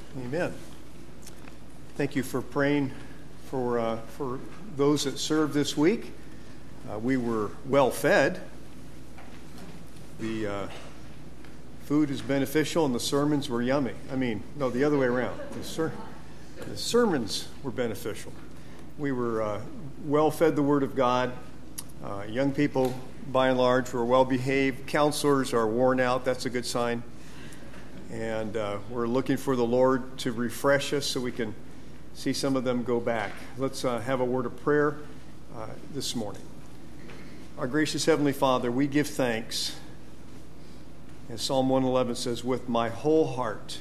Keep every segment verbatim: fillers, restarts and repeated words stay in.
Amen. Thank you for praying for uh, for those that served this week. Uh, we were well fed. The uh, food is beneficial and the sermons were yummy. I mean, no, the other way around. The, ser- the sermons were beneficial. We were uh, well fed the Word of God. Uh, young people, by and large, were well behaved. Counselors are worn out. That's a good sign. And uh, we're looking for the Lord to refresh us so we can see some of them go back. Let's uh, have a word of prayer uh, this morning. Our gracious Heavenly Father, we give thanks. As Psalm one eleven says, with my whole heart,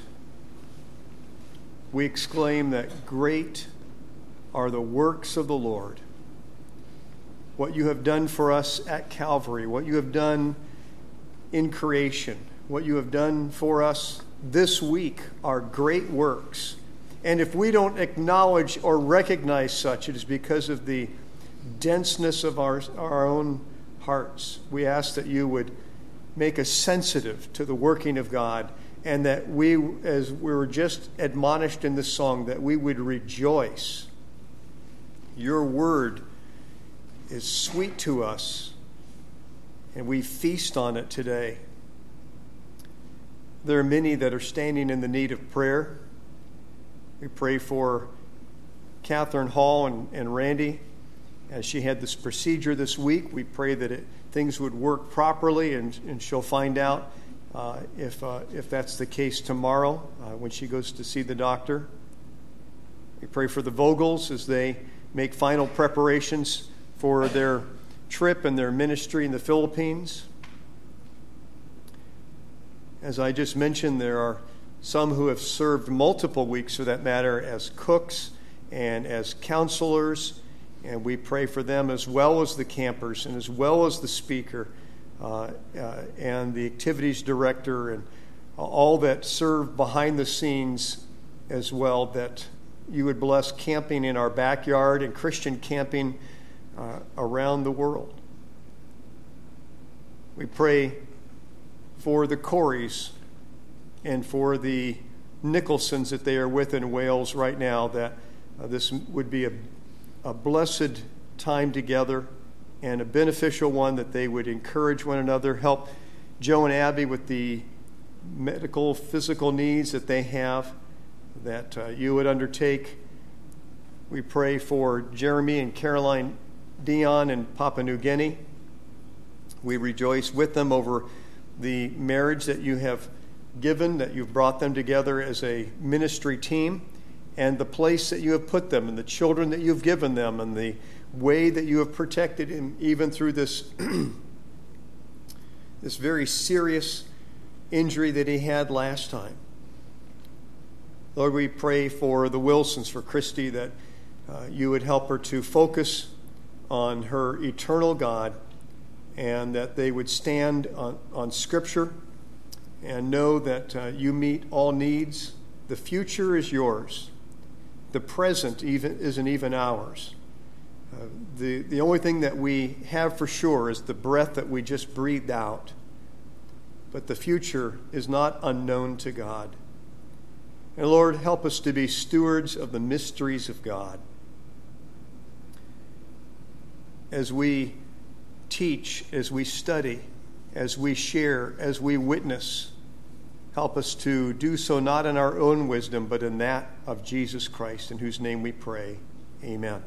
we exclaim that great are the works of the Lord. What you have done for us at Calvary, what you have done in creation, what you have done for us this week are great works. And if we don't acknowledge or recognize such, it is because of the denseness of our, our own hearts. We ask that you would make us sensitive to the working of God, and that we, as we were just admonished in this song, that we would rejoice. Your word is sweet to us, and we feast on it today. There are many that are standing in the need of prayer. We pray for Catherine Hall and, and Randy as she had this procedure this week. We pray that it, things would work properly, and, and she'll find out uh, if uh, if that's the case tomorrow uh, when she goes to see the doctor. We pray for the Vogels as they make final preparations for their trip and their ministry in the Philippines. As I just mentioned, there are some who have served multiple weeks, for that matter, as cooks and as counselors, and we pray for them as well as the campers and as well as the speaker uh, uh, and the activities director and all that serve behind the scenes as well, that you would bless camping in our backyard and Christian camping uh, around the world. We pray for the Coreys and for the Nicholsons that they are with in Wales right now, that uh, this would be a, a blessed time together and a beneficial one, that they would encourage one another, help Joe and Abby with the medical, physical needs that they have, that uh, you would undertake. We pray for Jeremy and Caroline Dion in Papua New Guinea. We rejoice with them over the marriage that you have given, that you've brought them together as a ministry team, and the place that you have put them, and the children that you've given them, and the way that you have protected him even through this this very serious injury that he had last time. Lord, we pray for the Wilsons, for Christy, that uh, you would help her to focus on her eternal God, and that they would stand on, on Scripture and know that uh, you meet all needs. The future is yours. The present even isn't even ours. Uh, the, the only thing that we have for sure is the breath that we just breathed out. But the future is not unknown to God. And Lord, help us to be stewards of the mysteries of God. As we teach, as we study, as we share, as we witness, help us to do so not in our own wisdom, but in that of Jesus Christ, in whose name we pray. Amen.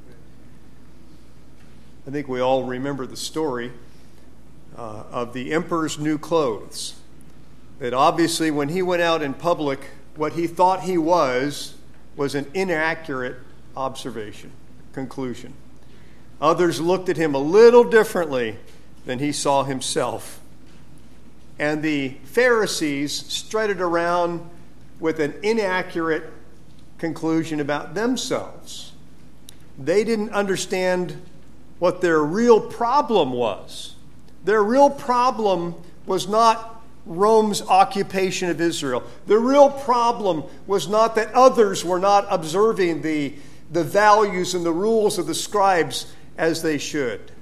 I think we all remember the story uh, of the emperor's new clothes. That obviously when he went out in public, what he thought he was was an inaccurate observation, conclusion. Others looked at him a little differently than he saw himself. And the Pharisees strutted around with an inaccurate conclusion about themselves. They didn't understand what their real problem was. Their real problem was not Rome's occupation of Israel. The real problem was not that others were not observing the, the values and the rules of the scribes as they should.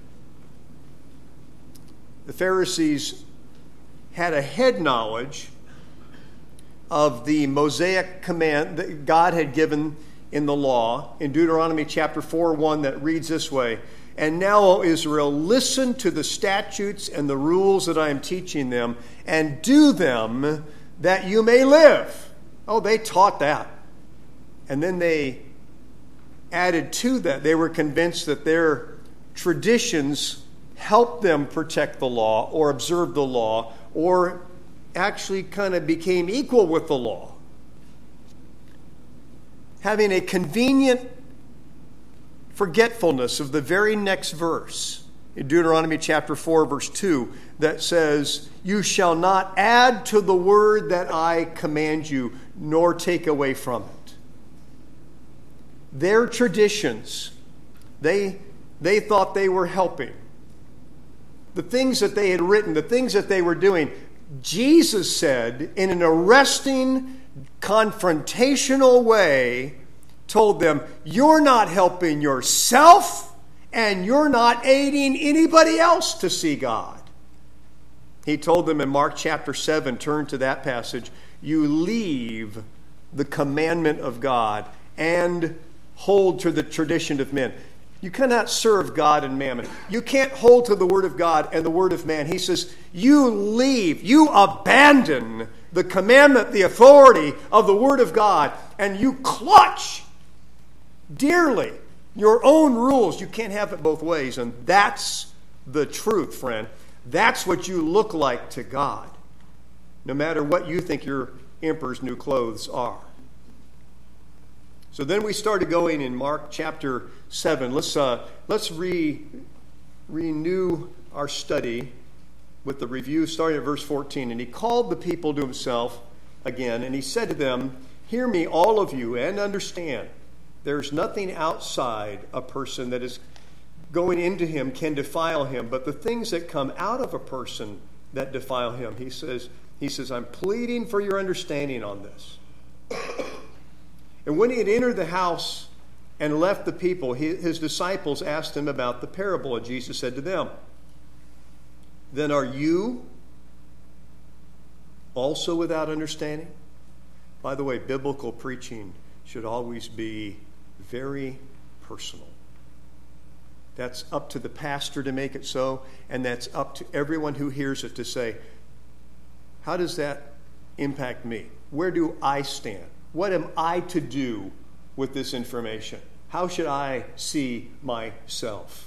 The Pharisees had a head knowledge, of the Mosaic command that God had given in the law, in Deuteronomy chapter four, one, that reads this way, "And now, O Israel, listen to the statutes and the rules that I am teaching them, and do them that you may live." Oh, they taught that. And then they added to that. They were convinced that their traditions helped them protect the law or observe the law or actually kind of became equal with the law. Having a convenient forgetfulness of the very next verse in Deuteronomy chapter four, verse two, that says, "You shall not add to the word that I command you, nor take away from it." Their traditions, they, they thought they were helping. The things that they had written, the things that they were doing, Jesus said in an arresting, confrontational way, told them, you're not helping yourself and you're not aiding anybody else to see God. He told them in Mark chapter seven, turn to that passage, you leave the commandment of God and hold to the tradition of men. You cannot serve God and mammon. You can't hold to the word of God and the word of man. He says, you leave, you abandon the commandment, the authority of the word of God, and you clutch dearly your own rules. You can't have it both ways. And that's the truth, friend. That's what you look like to God, no matter what you think your emperor's new clothes are. So then we started going in Mark chapter seven. Let's uh, let's re, renew our study with the review starting at verse fourteen. "And he called the people to himself again, and he said to them, 'Hear me, all of you, and understand. There's nothing outside a person that is going into him can defile him, but the things that come out of a person that defile him.'" He says, he says, "I'm pleading for your understanding on this." And when he had entered the house and left the people, his disciples asked him about the parable, and Jesus said to them, "Then are you also without understanding?" By the way, biblical preaching should always be very personal. That's up to the pastor to make it so, and that's up to everyone who hears it to say, how does that impact me? Where do I stand? What am I to do with this information? How should I see myself?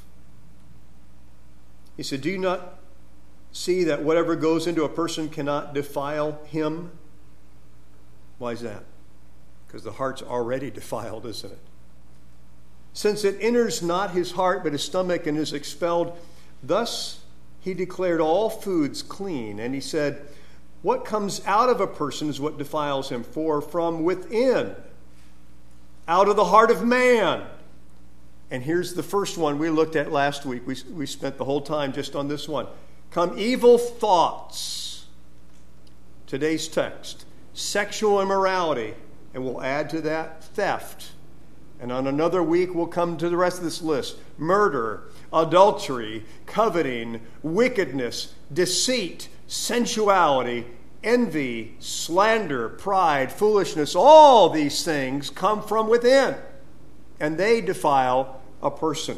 He said, "Do you not see that whatever goes into a person cannot defile him?" Why is that? Because the heart's already defiled, isn't it? "Since it enters not his heart, but his stomach, and is expelled. Thus he declared all foods clean. And he said, what comes out of a person is what defiles him. For from within, out of the heart of man." And here's the first one we looked at last week. We, we spent the whole time just on this one. "Come evil thoughts." Today's text. Sexual immorality. And we'll add to that theft. And on another week, we'll come to the rest of this list. Murder, adultery, coveting, wickedness, deceit, sensuality, envy, slander, pride, foolishness. All these things come from within, and they defile a person.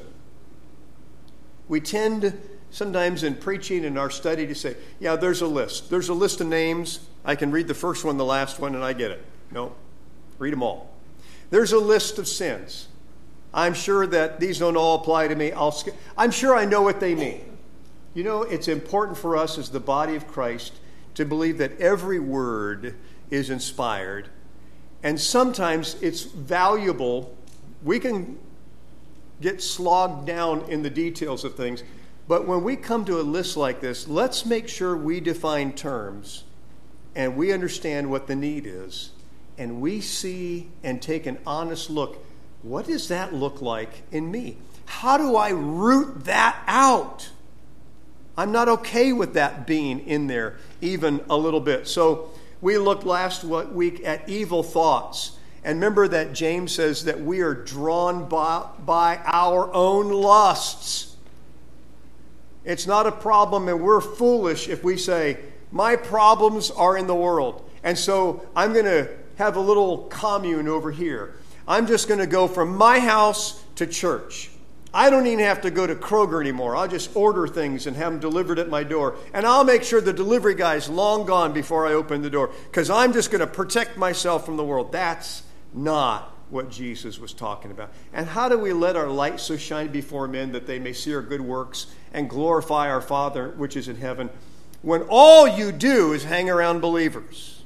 We tend sometimes in preaching in our study to say, yeah, there's a list. There's a list of names. I can read the first one, the last one, and I get it. No, read them all. There's a list of sins. I'm sure that these don't all apply to me. I'll sk- I'm sure I know what they mean. You know, it's important for us as the body of Christ to believe that every word is inspired. And sometimes it's valuable. We can get slogged down in the details of things. But when we come to a list like this, let's make sure we define terms and we understand what the need is. And we see and take an honest look. What does that look like in me? How do I root that out? I'm not okay with that being in there even a little bit. So we looked last week at evil thoughts. And remember that James says that we are drawn by, by our own lusts. It's not a problem, and we're foolish if we say, My problems are in the world. And so I'm going to have a little commune over here. I'm just going to go from my house to church. I don't even have to go to Kroger anymore. I'll just order things and have them delivered at my door. And I'll make sure the delivery guy is long gone before I open the door, because I'm just going to protect myself from the world. That's not what Jesus was talking about. And how do we let our light so shine before men that they may see our good works and glorify our Father which is in heaven, when all you do is hang around believers?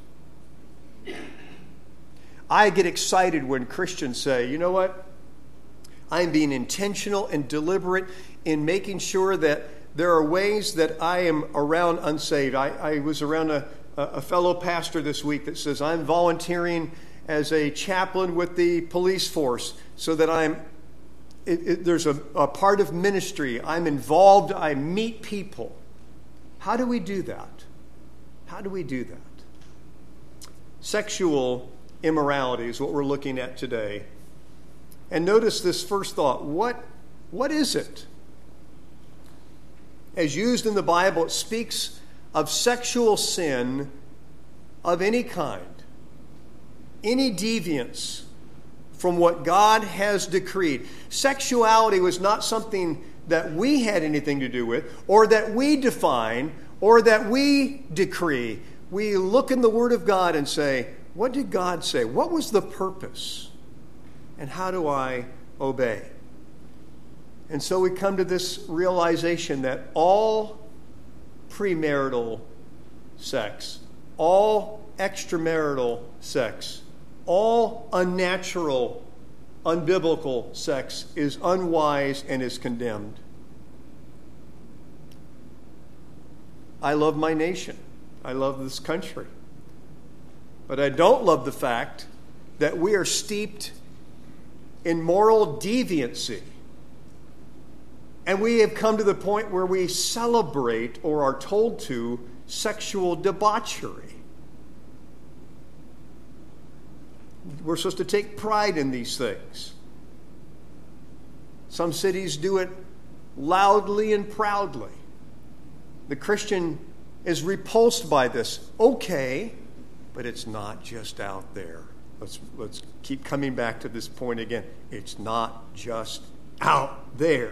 I get excited when Christians say, you know what? I'm being intentional and deliberate in making sure that there are ways that I am around unsaved. I, I was around a, a fellow pastor this week that says, I'm volunteering as a chaplain with the police force so that I'm, it, it, there's a, a part of ministry. I'm involved. I meet people. How do we do that? How do we do that? Sexual immorality is what we're looking at today. And notice this first thought. What, what is it? As used in the Bible, it speaks of sexual sin of any kind, any deviance from what God has decreed. Sexuality was not something that we had anything to do with, or that we define, or that we decree. We look in the Word of God and say, what did God say? What was the purpose? And how do I obey? And so we come to this realization that all premarital sex, all extramarital sex, all unnatural, unbiblical sex is unwise and is condemned. I love my nation. I love this country. But I don't love the fact that we are steeped in moral deviancy. And we have come to the point where we celebrate, or are told to, sexual debauchery. We're supposed to take pride in these things. Some cities do it loudly and proudly. The Christian is repulsed by this. Okay, but it's not just out there. Let's, let's keep coming back to this point again. It's not just out there.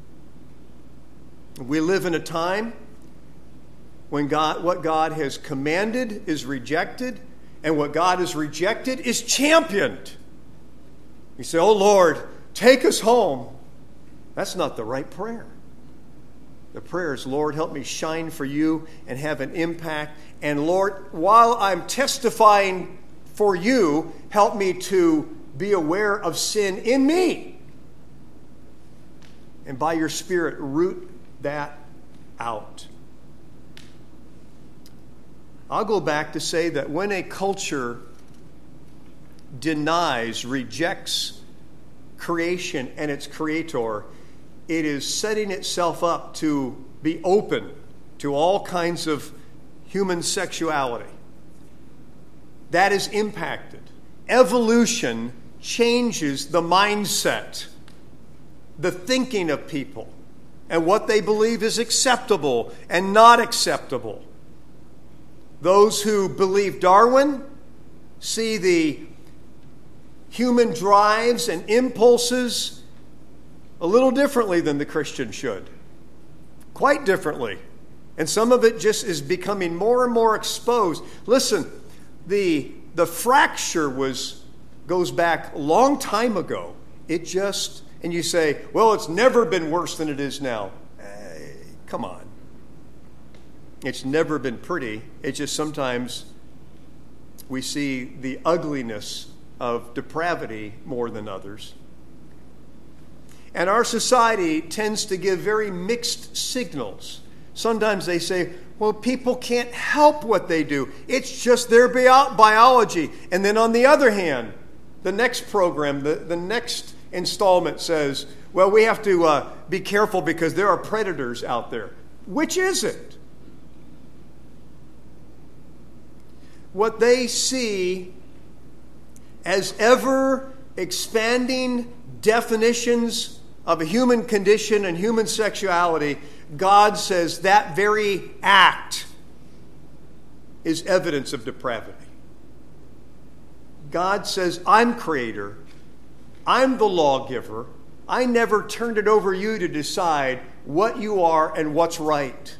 We live in a time when God, what God has commanded is rejected, and what God has rejected is championed. You say, oh Lord, take us home. That's not the right prayer. The prayer is, Lord, help me shine for you and have an impact. And Lord, while I'm testifying for you, help me to be aware of sin in me. And by your Spirit, root that out. I'll go back to say that when a culture denies, rejects creation and its creator, it is setting itself up to be open to all kinds of human sexuality. That is impacted. Evolution changes the mindset, the thinking of people, and what they believe is acceptable and not acceptable. Those who believe Darwin see the human drives and impulses a little differently than the Christian should. Quite differently. And some of it just is becoming more and more exposed. Listen, the, the fracture was goes back a long time ago. It just, and you say, well, it's never been worse than it is now. Hey, come on. It's never been pretty. It's just sometimes we see the ugliness of depravity more than others. And our society tends to give very mixed signals. Sometimes they say, well, people can't help what they do. It's just their bio- biology. And then on the other hand, the next program, the, the next installment says, well, we have to uh, be careful because there are predators out there. Which is it? What they see as ever expanding definitions of a human condition and human sexuality, God says that very act is evidence of depravity. God says, I'm creator. I'm the lawgiver. I never turned it over to you to decide what you are and what's right.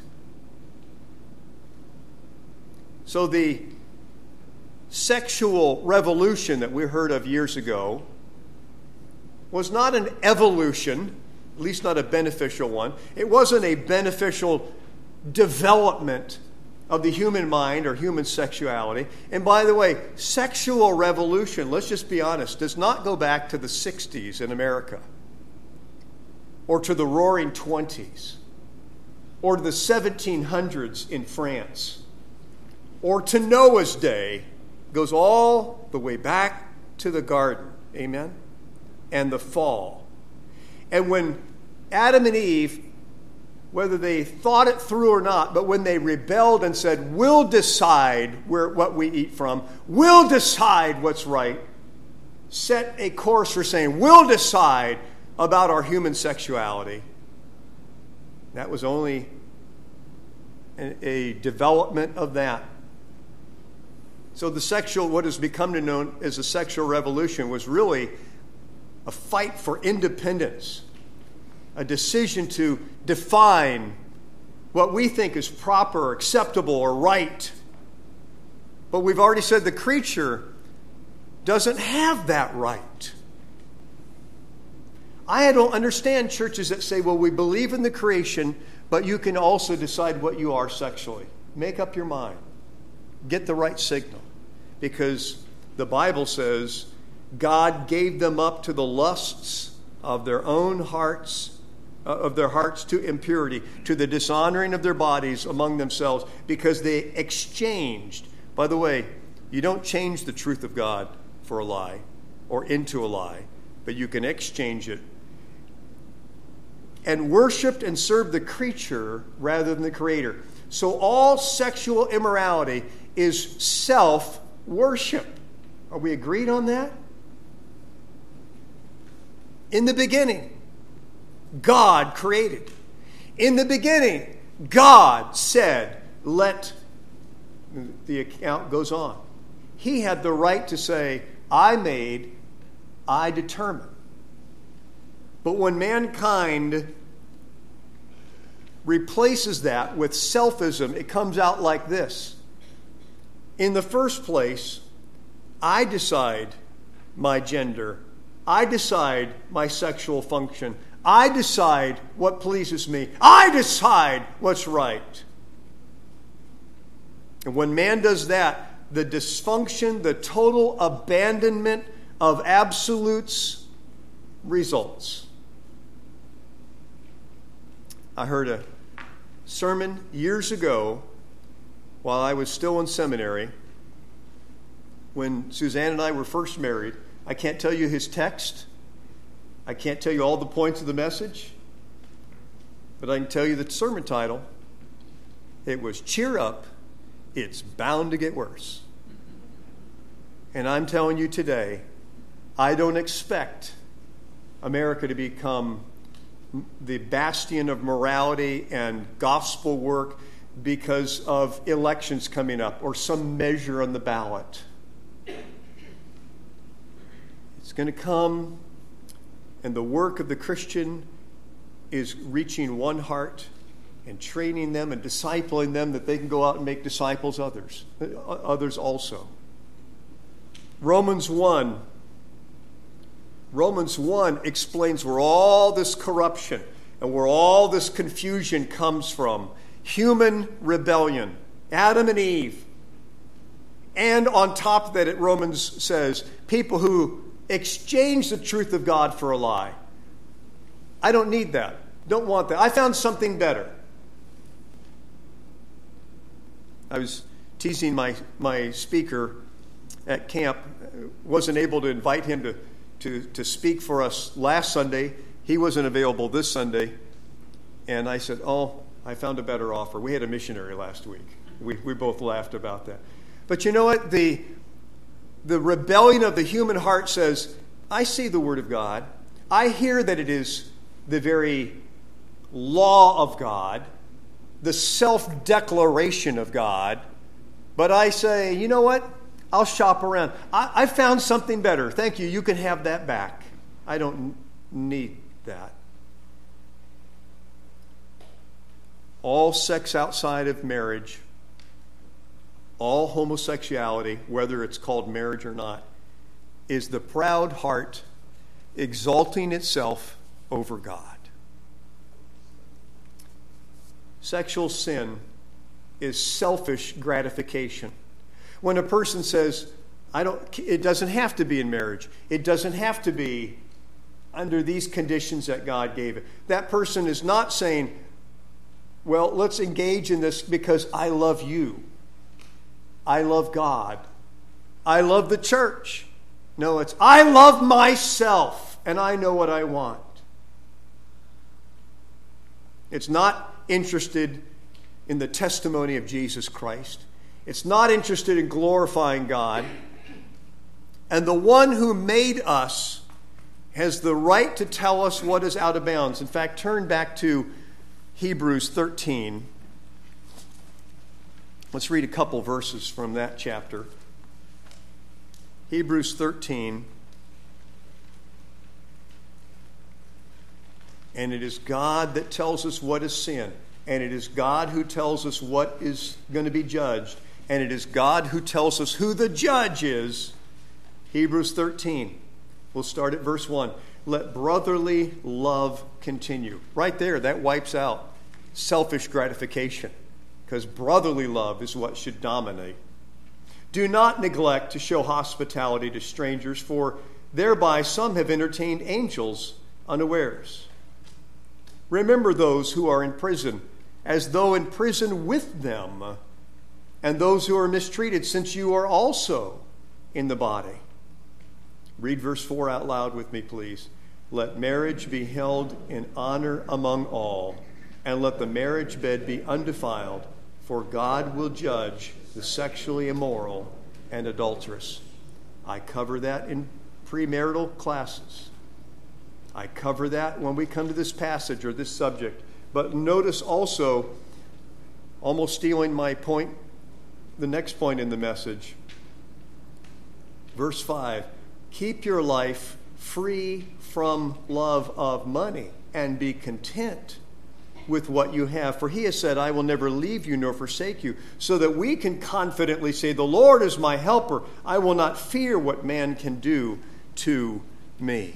So the sexual revolution that we heard of years ago was not an evolution, at least not a beneficial one. It wasn't a beneficial development of the human mind or human sexuality. And by the way, sexual revolution, let's just be honest, does not go back to the sixties in America, or to the Roaring Twenties, or to the seventeen hundreds in France, or to Noah's day. It goes all the way back to the garden. Amen? And the fall. And when Adam and Eve, whether they thought it through or not, but when they rebelled and said, we'll decide where what we eat from, we'll decide what's right, set a course for saying, we'll decide about our human sexuality. That was only a, a development of that. So the sexual, what has become known as a sexual revolution, was really a fight for independence, a decision to define what we think is proper, acceptable, or right. But we've already said the creature doesn't have that right. I don't understand churches that say, well, we believe in the creation, but you can also decide what you are sexually. Make up your mind. Get the right signal. Because the Bible says God gave them up to the lusts of their own hearts, uh, of their hearts to impurity, to the dishonoring of their bodies among themselves, because they exchanged. By the way, you don't change the truth of God for a lie or into a lie, but you can exchange it. And worshiped and served the creature rather than the creator. So all sexual immorality is self-worship. Are we agreed on that? In the beginning, God created. In the beginning, God said, let, the account goes on. He had the right to say, I made, I determine. But when mankind replaces that with selfism, it comes out like this. In the first place, I decide my gender. I decide my sexual function. I decide what pleases me. I decide what's right. And when man does that, the dysfunction, the total abandonment of absolutes results. I heard a sermon years ago while I was still in seminary when Suzanne and I were first married. I can't tell you his text. I can't tell you all the points of the message. But I can tell you the sermon title. It was Cheer Up, It's Bound to Get Worse. And I'm telling you today, I don't expect America to become the bastion of morality and gospel work because of elections coming up or some measure on the ballot. It's going to come, and the work of the Christian is reaching one heart and training them and discipling them that they can go out and make disciples others, others also. Romans one Romans one explains where all this corruption and where all this confusion comes from. Human rebellion, Adam and Eve. And on top of that, it Romans says, people who exchange the truth of God for a lie. I don't need that. Don't want that. I found something better. I was teasing my, my speaker at camp. Wasn't able to invite him to To, to speak for us last Sunday. He wasn't available this Sunday. And I said, oh, I found a better offer. We had a missionary last week. We, we both laughed about that. But you know what? The, the rebellion of the human heart says, I see the Word of God. I hear that it is the very law of God, the self-declaration of God. But I say, you know what? I'll shop around. I, I found something better. Thank you. You can have that back. I don't need that. All sex outside of marriage, all homosexuality, whether it's called marriage or not, is the proud heart exalting itself over God. Sexual sin is selfish gratification. When a person says, I don't, it doesn't have to be in marriage. It doesn't have to be under these conditions that God gave it. That person is not saying, well, let's engage in this because I love you. I love God. I love the church. No, it's I love myself and I know what I want. It's not interested in the testimony of Jesus Christ. It's not interested in glorifying God. And the one who made us has the right to tell us what is out of bounds. In fact, turn back to Hebrews thirteen. Let's read a couple verses from that chapter. Hebrews thirteen. And it is God that tells us what is sin. And it is God who tells us what is going to be judged. And it is God who tells us who the judge is. Hebrews thirteen. We'll start at verse one. Let brotherly love continue. Right there, that wipes out selfish gratification. Because brotherly love is what should dominate. Do not neglect to show hospitality to strangers, for thereby some have entertained angels unawares. Remember those who are in prison, as though in prison with them, and those who are mistreated, since you are also in the body. Read verse four out loud with me, please. Let marriage be held in honor among all, and let the marriage bed be undefiled, for God will judge the sexually immoral and adulterous. I cover that in premarital classes. I cover that when we come to this passage or this subject. But notice also, almost stealing my point, the next point in the message, verse five, keep your life free from love of money and be content with what you have. For he has said, I will never leave you nor forsake you, so that we can confidently say, the Lord is my helper. I will not fear what man can do to me.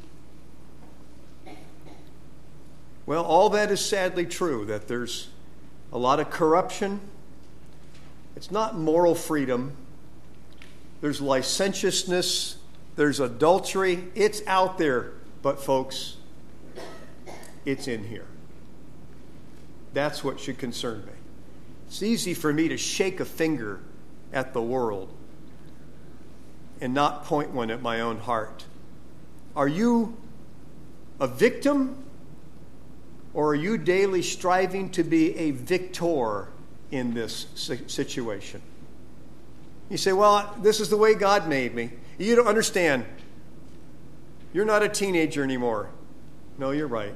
Well, all that is sadly true, that there's a lot of corruption. It's not moral freedom. There's licentiousness. There's adultery. It's out there. But folks, it's in here. That's what should concern me. It's easy for me to shake a finger at the world and not point one at my own heart. Are you a victim, or are you daily striving to be a victor in this situation? You say, well, this is the way God made me. You don't understand. You're not a teenager anymore. No, you're right.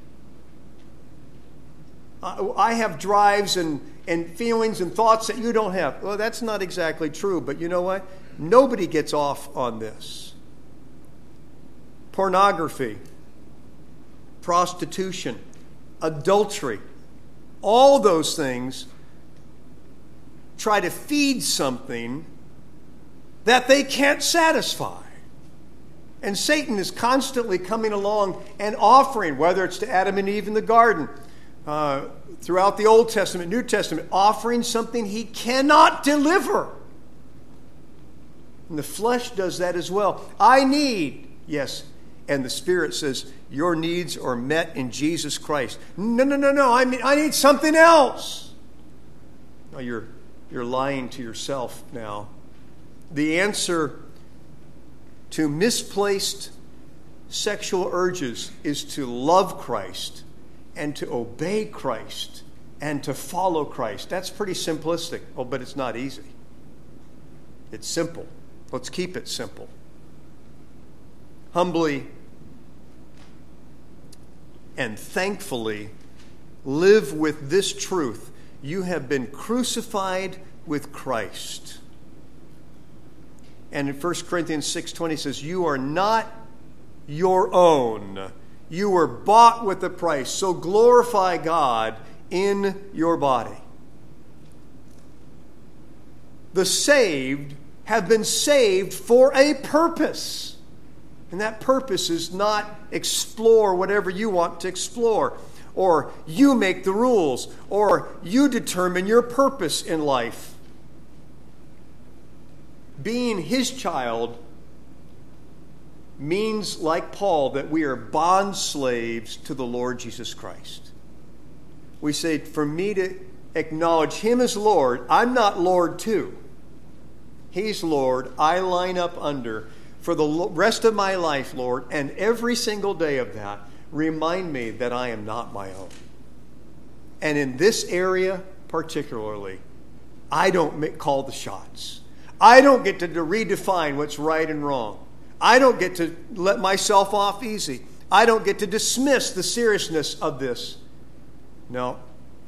I have drives and, and feelings and thoughts that you don't have. Well, that's not exactly true, but you know what? Nobody gets off on this. Pornography, prostitution, adultery, all those things try to feed something that they can't satisfy. And Satan is constantly coming along and offering, whether it's to Adam and Eve in the garden, uh, throughout the Old Testament, New Testament, offering something he cannot deliver. And the flesh does that as well. I need, yes, and the Spirit says, your needs are met in Jesus Christ. No, no, no, no, I mean, I need something else. No, you're, you're lying to yourself now. The answer to misplaced sexual urges is to love Christ and to obey Christ and to follow Christ. That's pretty simplistic. Oh, but it's not easy. It's simple. Let's keep it simple. Humbly and thankfully live with this truth. You have been crucified with Christ. And in First Corinthians six twenty says, you are not your own. You were bought with a price. So glorify God in your body. The saved have been saved for a purpose. And that purpose is not explore whatever you want to explore, or you make the rules, or you determine your purpose in life. Being his child means, like Paul, that we are bond slaves to the Lord Jesus Christ. We say, for me to acknowledge him as Lord, I'm not Lord too. He's Lord. I line up under. For the rest of my life, Lord, and every single day of that, remind me that I am not my own. And in this area particularly, I don't make, call the shots. I don't get to, to redefine what's right and wrong. I don't get to let myself off easy. I don't get to dismiss the seriousness of this. No.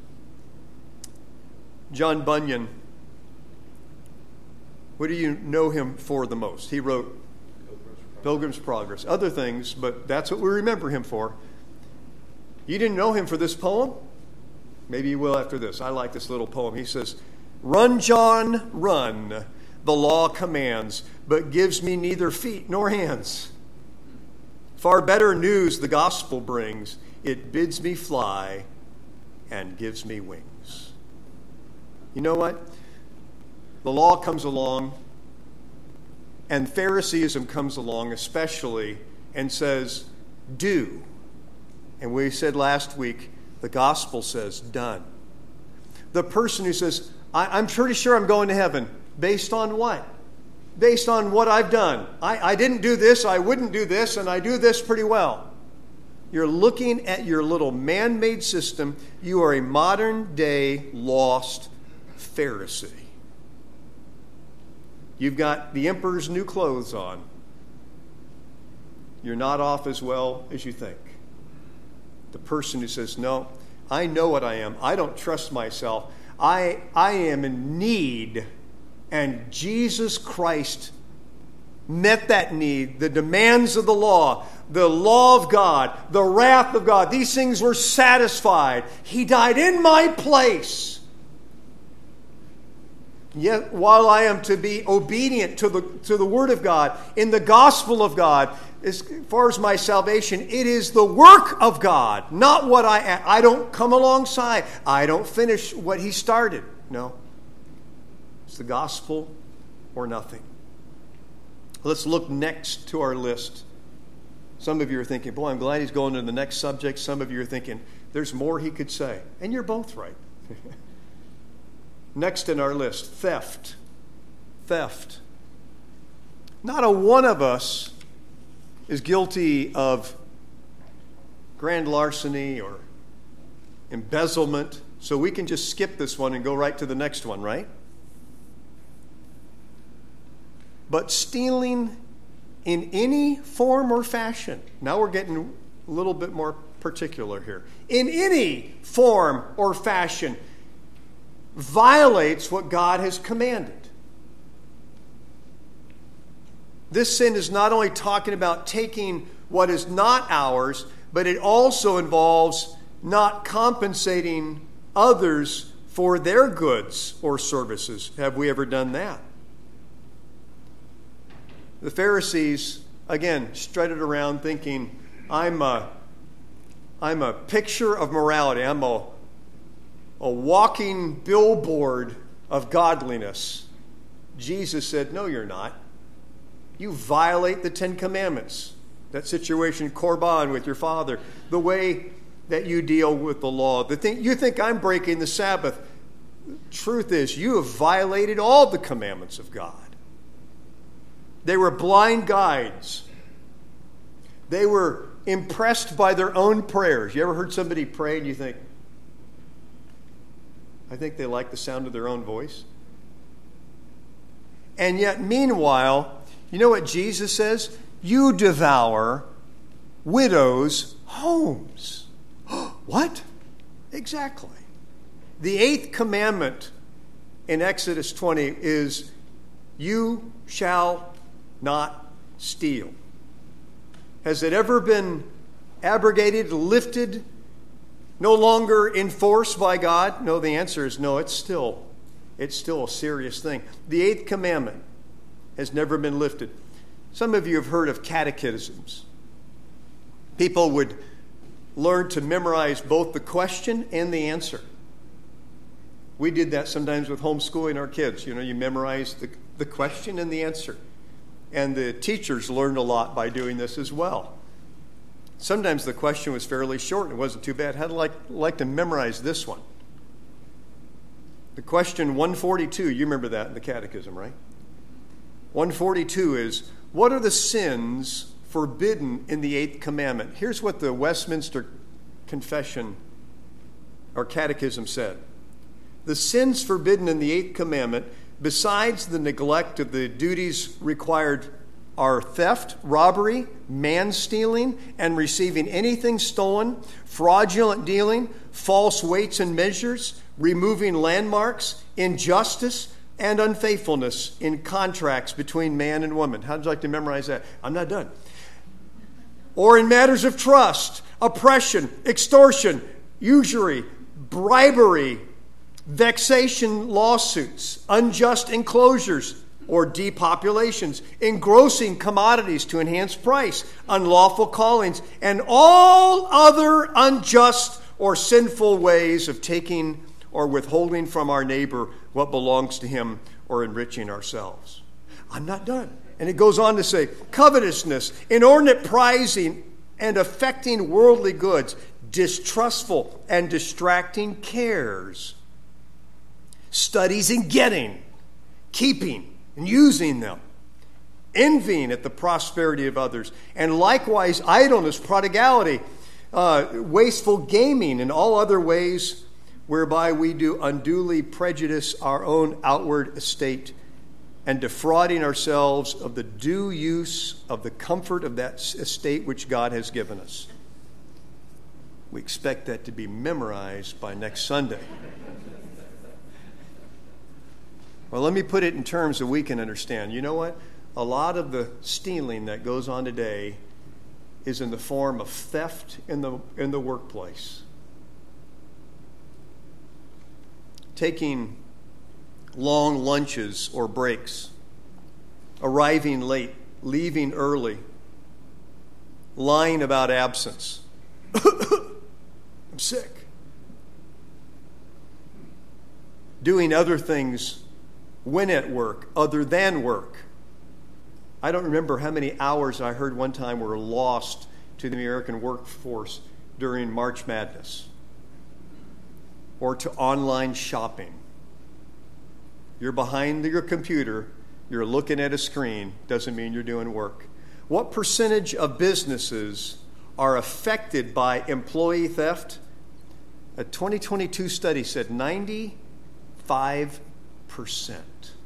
John Bunyan, what do you know him for the most? He wrote Pilgrim's Progress. Other things, but that's what we remember him for. You didn't know him for this poem? Maybe you will after this. I like this little poem. He says, "Run, John, run. The law commands, but gives me neither feet nor hands. Far better news the gospel brings. It bids me fly and gives me wings." You know what? The law comes along, and Phariseeism comes along especially, and says, do. And we said last week, the gospel says, done. The person who says, I, I'm pretty sure I'm going to heaven. Based on what? Based on what I've done. I, I didn't do this, I wouldn't do this, and I do this pretty well. You're looking at your little man-made system. You are a modern-day lost Pharisee. You've got the emperor's new clothes on. You're not off as well as you think. The person who says, no, I know what I am. I don't trust myself. I, I am in need. And Jesus Christ met that need. The demands of the law, the law of God, the wrath of God. These things were satisfied. He died in my place. Yet while I am to be obedient to the, to the Word of God, in the gospel of God, as far as my salvation, it is the work of God, not what I I don't come alongside. I don't finish what he started. No. It's the gospel or nothing. Let's look next to our list. Some of you are thinking, boy, I'm glad he's going to the next subject. Some of you are thinking, there's more he could say. And you're both right. Next in our list, theft. Theft. Not a one of us is guilty of grand larceny or embezzlement, so we can just skip this one and go right to the next one, right? But stealing in any form or fashion, now we're getting a little bit more particular here, in any form or fashion, violates what God has commanded. This sin is not only talking about taking what is not ours, but it also involves not compensating others for their goods or services. Have we ever done that? The Pharisees, again, strutted around thinking, I'm a, I'm a picture of morality. I'm a A walking billboard of godliness. Jesus said, no, you're not. You violate the Ten Commandments. That situation, Korban with your father. The way that you deal with the law. The thing, you think I'm breaking the Sabbath. Truth is, you have violated all the commandments of God. They were blind guides. They were impressed by their own prayers. You ever heard somebody pray and you think, I think they like the sound of their own voice. And yet, meanwhile, you know what Jesus says? You devour widows' homes. What? Exactly. The eighth commandment in Exodus twenty is, you shall not steal. Has it ever been abrogated, lifted, no longer enforced by God? No, the answer is no. It's still, it's still a serious thing. The eighth commandment has never been lifted. Some of you have heard of catechisms. People would learn to memorize both the question and the answer. We did that sometimes with homeschooling our kids. You know, you memorize the, the question and the answer. And the teachers learned a lot by doing this as well. Sometimes the question was fairly short and it wasn't too bad. I'd like, like to memorize this one. The question one forty-two, you remember that in the catechism, right? one forty-two is, what are the sins forbidden in the eighth commandment? Here's what the Westminster Confession or Catechism said. The sins forbidden in the eighth commandment, besides the neglect of the duties required, are theft, robbery, man-stealing, and receiving anything stolen, fraudulent dealing, false weights and measures, removing landmarks, injustice, and unfaithfulness in contracts between man and woman. How'd you like to memorize that? I'm not done. Or in matters of trust, oppression, extortion, usury, bribery, vexation lawsuits, unjust enclosures or depopulations, engrossing commodities to enhance price, unlawful callings, and all other unjust or sinful ways of taking or withholding from our neighbor what belongs to him or enriching ourselves. I'm not done. And it goes on to say, covetousness, inordinate prizing and affecting worldly goods, distrustful and distracting cares, studies in getting, keeping, and using them, envying at the prosperity of others, and likewise idleness, prodigality, uh, wasteful gaming, and all other ways whereby we do unduly prejudice our own outward estate, and defrauding ourselves of the due use of the comfort of that estate which God has given us. We expect that to be memorized by next Sunday. Well, let me put it in terms that we can understand. You know what? A lot of the stealing that goes on today is in the form of theft in the in the workplace. Taking long lunches or breaks, arriving late, leaving early, lying about absence. I'm sick. Doing other things when at work, other than work. I don't remember how many hours I heard one time were lost to the American workforce during March Madness or to online shopping. You're behind your computer, you're looking at a screen, doesn't mean you're doing work. What percentage of businesses are affected by employee theft? A twenty twenty-two study said ninety-five percent.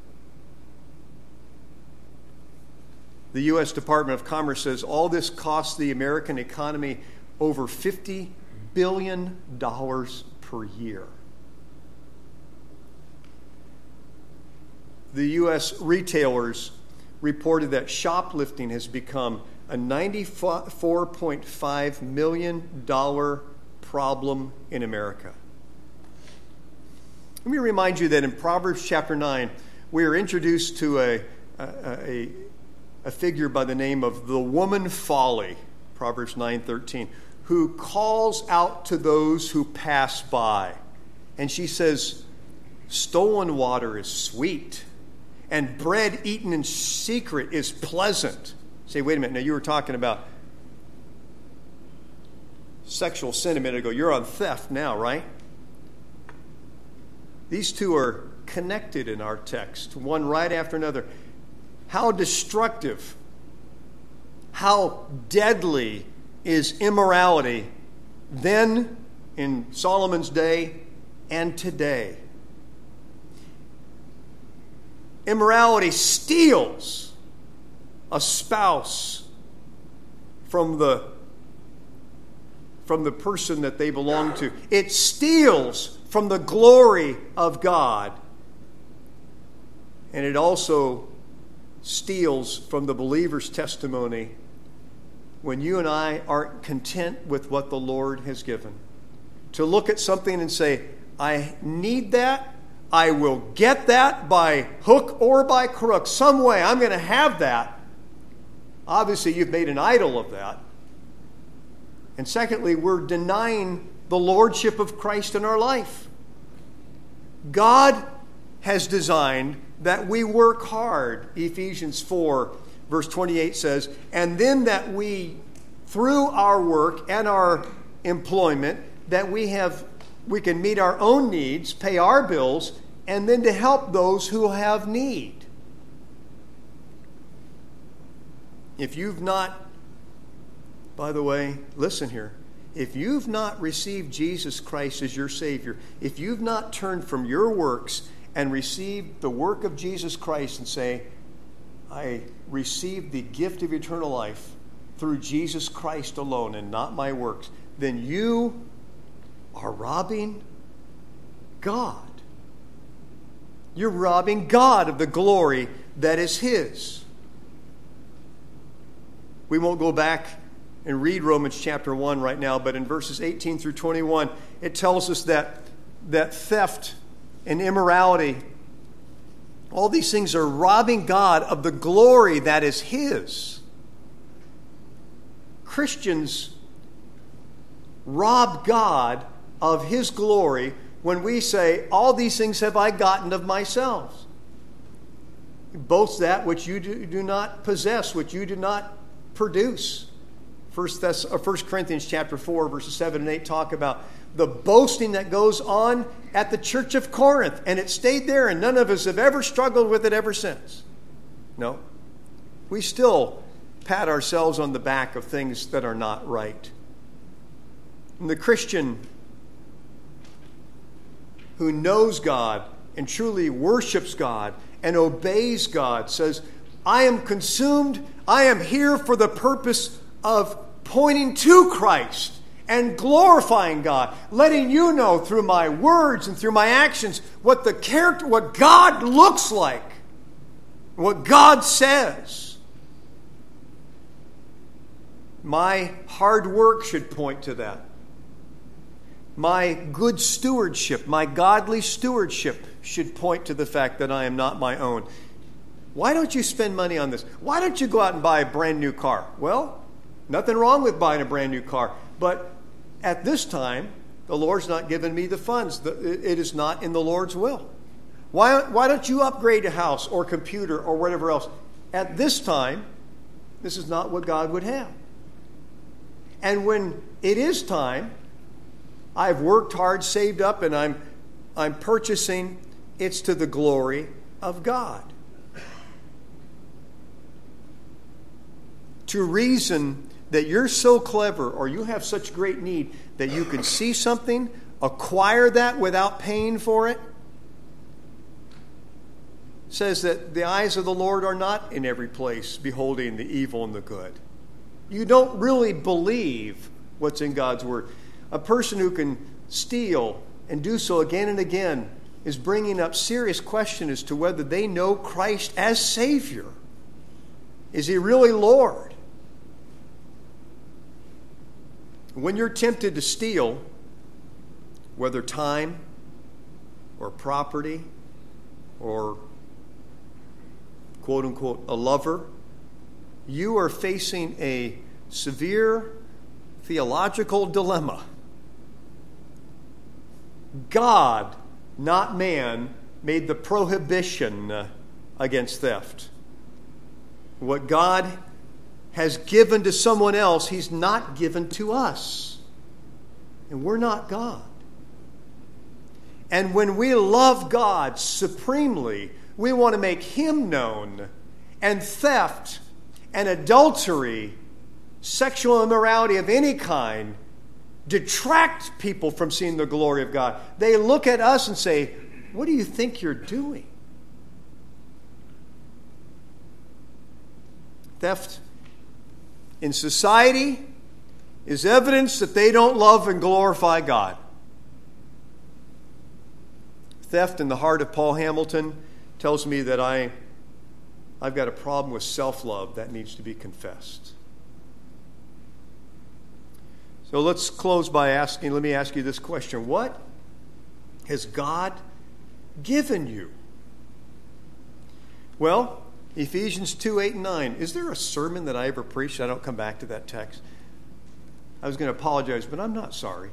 The U S Department of Commerce says all this costs the American economy over fifty billion dollars per year. The U S retailers reported that shoplifting has become a ninety-four point five million dollars problem in America. Let me remind you that in Proverbs chapter nine, we are introduced to a, a, a, a figure by the name of the woman folly, Proverbs nine thirteen, who calls out to those who pass by. And she says, stolen water is sweet, and bread eaten in secret is pleasant. Say, wait a minute, now you were talking about sexual sin a minute ago. You're on theft now, right? These two are connected in our text, one right after another. How destructive, how deadly is immorality then, in Solomon's day, and today. Immorality steals a spouse from the, from the person that they belong to. It steals from the glory of God. And it also steals from the believer's testimony when you and I aren't content with what the Lord has given. To look at something and say, I need that. I will get that by hook or by crook. Some way I'm going to have that. Obviously, you've made an idol of that. And secondly, we're denying the lordship of Christ in our life. God has designed that we work hard. Ephesians four, verse twenty-eight says, and then that we, through our work and our employment, that we have, we can meet our own needs, pay our bills, and then to help those who have need. If you've not, by the way, listen here. If you've not received Jesus Christ as your Savior, if you've not turned from your works and received the work of Jesus Christ and say, I received the gift of eternal life through Jesus Christ alone and not my works, then you are robbing God. You're robbing God of the glory that is His. We won't go back and read Romans chapter one right now, but in verses eighteen through twenty-one, it tells us that, that theft and immorality, all these things are robbing God of the glory that is His. Christians rob God of His glory when we say, all these things have I gotten of myself. Boast that which you do, do not possess, which you do not produce. First, Thess- First Corinthians chapter four, verses seven and eight talk about the boasting that goes on at the church of Corinth. And it stayed there, and none of us have ever struggled with it ever since. No. We still pat ourselves on the back of things that are not right. And the Christian who knows God and truly worships God and obeys God says, I am consumed, I am here for the purpose of pointing to Christ and glorifying God, letting you know through my words and through my actions what the character, what God looks like, what God says. My hard work should point to that. My good stewardship, my godly stewardship should point to the fact that I am not my own. Why don't you spend money on this? Why don't you go out and buy a brand new car? Well, nothing wrong with buying a brand new car. But at this time, the Lord's not given me the funds. It is not in the Lord's will. Why, why don't you upgrade a house or computer or whatever else? At this time, this is not what God would have. And when it is time, I've worked hard, saved up, and I'm, I'm purchasing, it's to the glory of God. To reason that you're so clever or you have such great need that you can see something, acquire that without paying for it, says that the eyes of the Lord are not in every place, beholding the evil and the good. You don't really believe what's in God's Word. A person who can steal and do so again and again is bringing up serious question as to whether they know Christ as Savior. Is He really Lord? When you're tempted to steal, whether time or property or quote unquote a lover, you are facing a severe theological dilemma. God, not man, made the prohibition against theft. What God has given to someone else, He's not given to us. And we're not God. And when we love God supremely, we want to make Him known. And theft and adultery, sexual immorality of any kind, detract people from seeing the glory of God. They look at us and say, what do you think you're doing? Theft in society is evidence that they don't love and glorify God. Theft in the heart of Paul Hamilton tells me that I, I've got a problem with self-love that needs to be confessed. So let's close by asking, let me ask you this question. What has God given you? Well, Ephesians two, eight, and nine. Is there a sermon that I ever preached? I don't come back to that text. I was going to apologize, but I'm not sorry.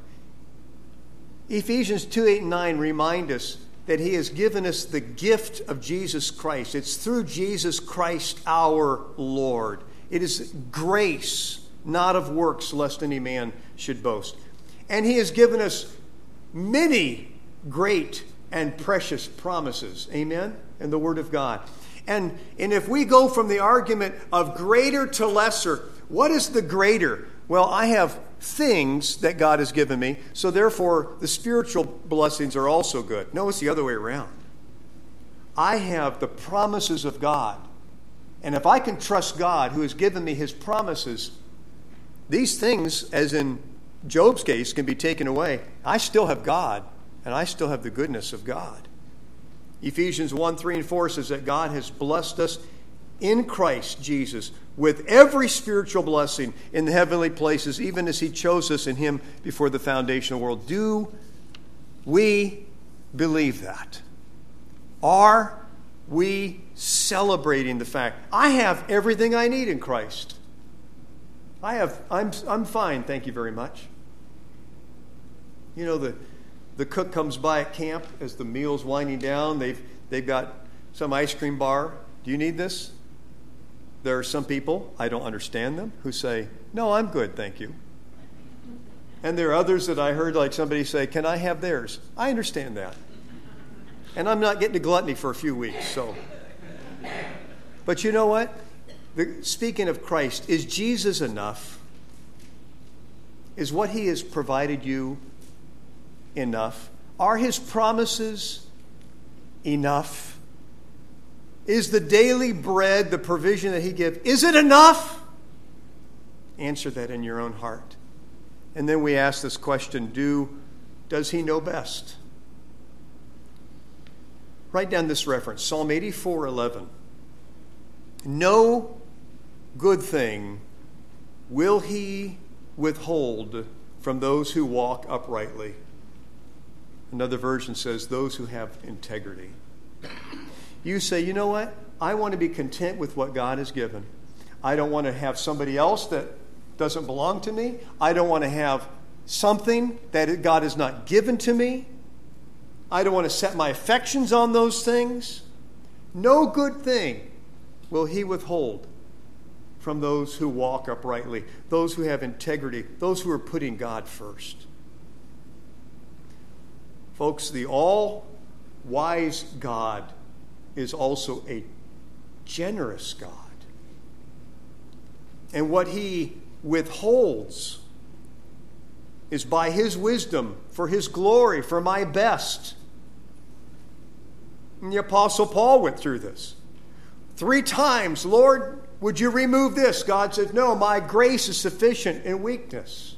Ephesians two, eight, and nine remind us that he has given us the gift of Jesus Christ. It's through Jesus Christ our Lord. It is grace, not of works, lest any man should boast. And he has given us many great and precious promises. Amen? In the Word of God. And, and if we go from the argument of greater to lesser, what is the greater? Well, I have things that God has given me, so therefore the spiritual blessings are also good. No, it's the other way around. I have the promises of God. And if I can trust God who has given me his promises, these things, as in Job's case, can be taken away. I still have God, and I still have the goodness of God. Ephesians one, three, and four says that God has blessed us in Christ Jesus with every spiritual blessing in the heavenly places, even as he chose us in him before the foundation of the world. Do we believe that? Are we celebrating the fact, I have everything I need in Christ? I have, I'm, I'm fine, thank you very much. You know, the, the cook comes by at camp as the meal's winding down. They've, they've got some ice cream bar. Do you need this? There are some people, I don't understand them, who say, no, I'm good, thank you. And there are others that I heard like somebody say, can I have theirs? I understand that. And I'm not getting to gluttony for a few weeks, so. But you know what? The, speaking of Christ, is Jesus enough? Is what he has provided you enough? Are his promises enough? Is the daily bread, the provision that he gives, is it enough? Answer that in your own heart. And then we ask this question, do, does he know best? Write down this reference, Psalm eighty-four, eleven. No good thing will he withhold from those who walk uprightly. Another version says, those who have integrity. You say, you know what? I want to be content with what God has given. I don't want to have somebody else that doesn't belong to me. I don't want to have something that God has not given to me. I don't want to set my affections on those things. No good thing will he withhold from those who walk uprightly, those who have integrity, those who are putting God first. Folks, the all-wise God is also a generous God. And what he withholds is by his wisdom, for his glory, for my best. And the Apostle Paul went through this. Three times, Lord, would you remove this? God said, no, my grace is sufficient in weakness.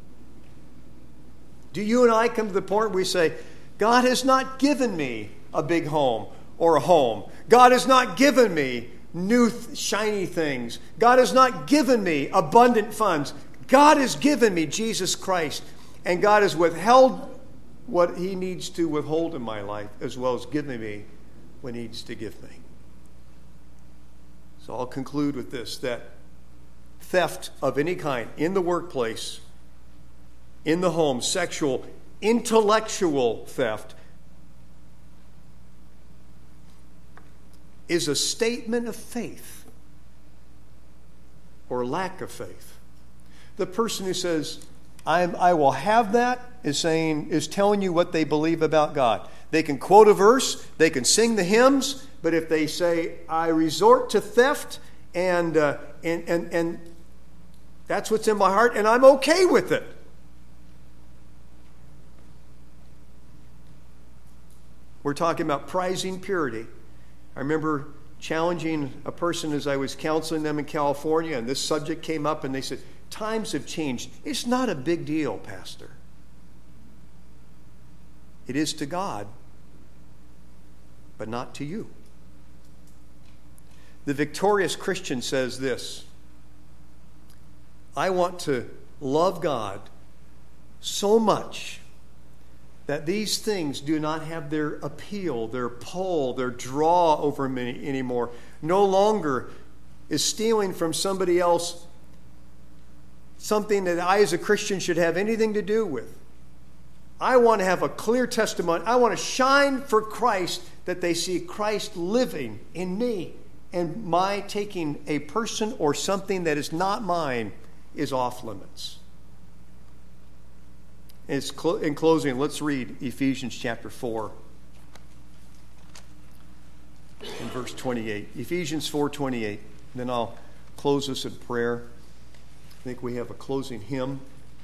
Do you and I come to the point where we say, God has not given me a big home or a home. God has not given me new th- shiny things. God has not given me abundant funds. God has given me Jesus Christ. And God has withheld what he needs to withhold in my life, as well as giving me what he needs to give me. So I'll conclude with this, that theft of any kind in the workplace, in the home, sexual, intellectual theft, is a statement of faith or lack of faith. The person who says, I'm, I will have that, is saying, is telling you what they believe about God. They can quote a verse, they can sing the hymns, but if they say, I resort to theft, and uh, and and and that's what's in my heart, and I'm okay with it. We're talking about prizing purity. I remember challenging a person as I was counseling them in California, and this subject came up, and they said, times have changed. It's not a big deal, Pastor. It is to God, but not to you. The victorious Christian says this: I want to love God so much that these things do not have their appeal, their pull, their draw over me anymore. No longer is stealing from somebody else something that I as a Christian should have anything to do with. I want to have a clear testimony. I want to shine for Christ, that they see Christ living in me, and my taking a person or something that is not mine is off limits. It's clo- in closing, let's read Ephesians chapter four and verse twenty-eight. Ephesians four twenty-eight. Then I'll close this in prayer. I think we have a closing hymn.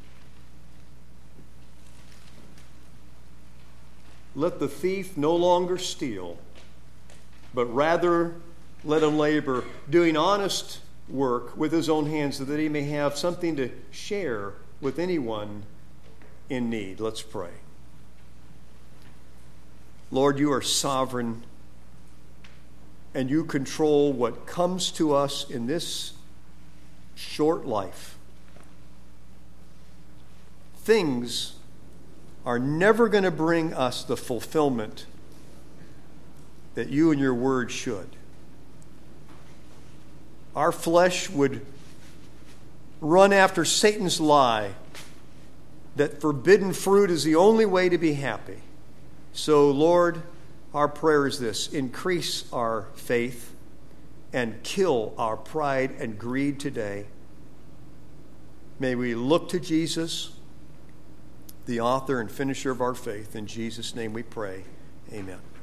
Let the thief no longer steal, but rather let him labor, doing honest work with his own hands, so that he may have something to share with anyone in need. Let's pray. Lord, you are sovereign, and you control what comes to us in this short life. Things are never going to bring us the fulfillment that you and your word should. Our flesh would run after Satan's lie that forbidden fruit is the only way to be happy. So, Lord, our prayer is this: increase our faith and kill our pride and greed today. May we look to Jesus, the author and finisher of our faith. In Jesus' name we pray. Amen.